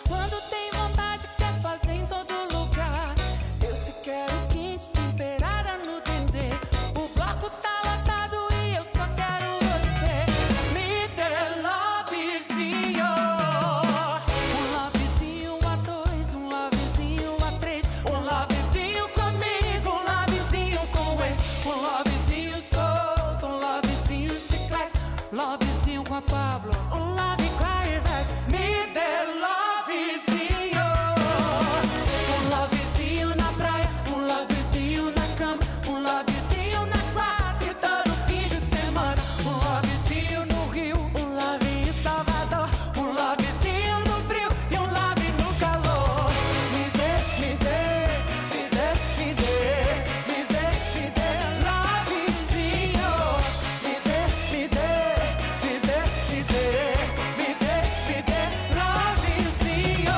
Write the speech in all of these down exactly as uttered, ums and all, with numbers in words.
Quando tem vontade, quer fazer em todo lugar. Eu te quero quente, temperada no dendê. O bloco tá lotado e eu só quero você. Me dê lovezinho. Um lovezinho a dois, um lovezinho a três. Um lovezinho comigo, um lovezinho com ele. Um lovezinho solto, um lovezinho chiclete. Lovezinho com a Pablo, um love com a Ivete. Me dê lovezinho. Um lovezinho na praia, um lovezinho na cama. Um lovezinho na quadra e todo fim de semana. Um lovezinho no Rio, um love em Salvador. Um lovezinho no frio e um love no calor. Me dê, me dê, me dê, me dê. Me dê, me dê lovezinho. Me dê, me dê, me dê, me dê. Me dê, me dê lovezinho.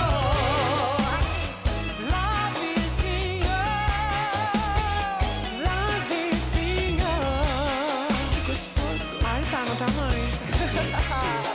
Lovezinho. Lovezinho. Gostoso. Ai, tá no tamanho.